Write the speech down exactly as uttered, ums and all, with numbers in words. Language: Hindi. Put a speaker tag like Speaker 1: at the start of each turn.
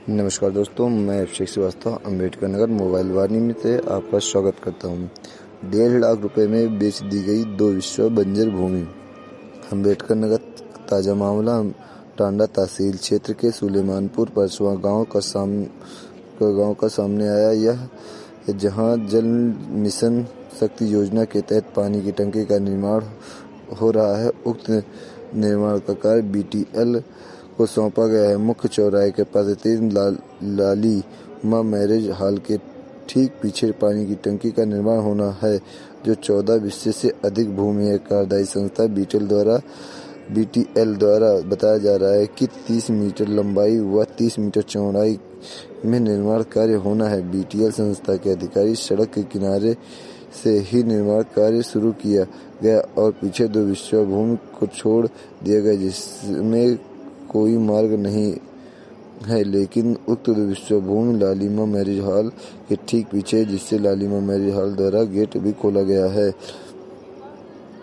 Speaker 1: नमस्कार दोस्तों, मैं अभिषेक श्रीवास्तव अम्बेडकर नगर मोबाइल वाणी में से आपका स्वागत करता हूं। डेढ़ लाख रुपए में बेच दी गई दो विश्वा बंजर भूमि। अम्बेडकर नगर ताजा मामला टांडा तहसील क्षेत्र के सुलेमानपुर परसवा गांव का साम गांव का सामने आया। यह जहां जल मिशन शक्ति योजना के तहत पानी की टंकी का निर्माण हो रहा है। उक्त निर्माण का कार्य बी टी एल को सौंपा गया है। मुख्य चौराहे के पास ला, लाली मां मैरिज हॉल के ठीक पीछे पानी की टंकी का निर्माण होना है, जो चौदह बिस्से से अधिक भूमि है। कार्यदायी संस्था बीटेल द्वारा बी टी एल द्वारा बताया जा रहा है कि तीस मीटर लंबाई व तीस मीटर चौड़ाई में निर्माण कार्य होना है। बी टी एल संस्था के अधिकारी सड़क के किनारे से ही निर्माण कार्य शुरू किया गया और पीछे दो विश्वा भूमि को छोड़ दिया गया, जिसमें कोई मार्ग नहीं है। लेकिन उक्त विश्वा भूमि लालिमा मैरिज हॉल के ठीक पीछे, जिससे लालिमा मैरिज हॉल द्वारा गेट भी खोला गया है।